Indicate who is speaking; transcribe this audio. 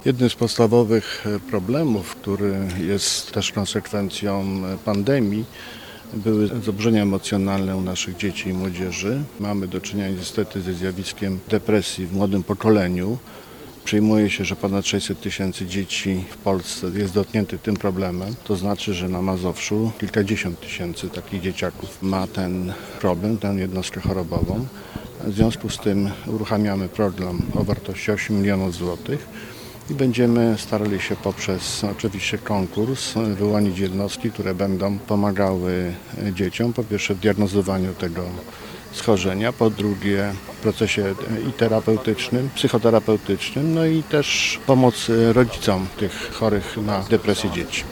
Speaker 1: Jednym z podstawowych problemów, który jest też konsekwencją pandemii, były zaburzenia emocjonalne u naszych dzieci i młodzieży. Mamy do czynienia niestety ze zjawiskiem depresji w młodym pokoleniu. Przyjmuje się, że ponad 600 tysięcy dzieci w Polsce jest dotkniętych tym problemem. To znaczy, że na Mazowszu kilkadziesiąt tysięcy takich dzieciaków ma ten problem, tę jednostkę chorobową. W związku z tym uruchamiamy program o wartości 8 milionów złotych i będziemy starali się poprzez oczywiście konkurs wyłonić jednostki, które będą pomagały dzieciom, po pierwsze w diagnozowaniu tego schorzenia, po drugie w procesie i terapeutycznym, psychoterapeutycznym, no i też pomoc rodzicom tych chorych na depresję dzieci.